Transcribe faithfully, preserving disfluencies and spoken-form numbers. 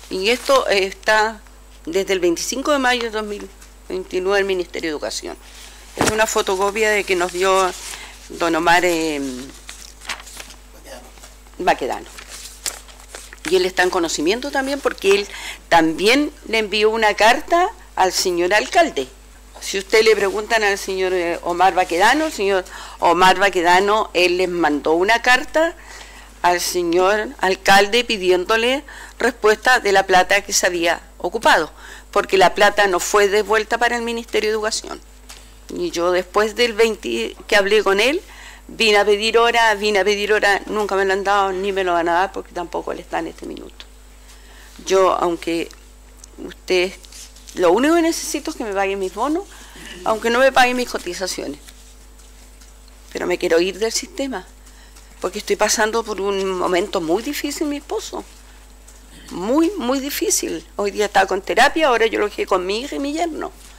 Y esto está desde el veinticinco de mayo de dos mil veintinueve el Ministerio de Educación. Es una fotocopia de que nos dio don Omar eh, Baquedano. Y él está en conocimiento también porque él también le envió una carta al señor alcalde. Si usted le preguntan al señor Omar Baquedano, el señor Omar Baquedano, él les mandó una carta al señor alcalde pidiéndole respuesta de la plata que se había ocupado, porque la plata no fue devuelta para el Ministerio de Educación. Y yo después del veinte que hablé con él, vine a pedir hora, vine a pedir hora, nunca me lo han dado, ni me lo van a dar, porque tampoco le está en este minuto. Yo, aunque usted, lo único que necesito es que me paguen mis bonos, aunque no me paguen mis cotizaciones. Pero me quiero ir del sistema, porque estoy pasando por un momento muy difícil, mi esposo. Muy, muy difícil. Hoy día estaba con terapia, ahora yo lo dejé con mi hija y mi yerno.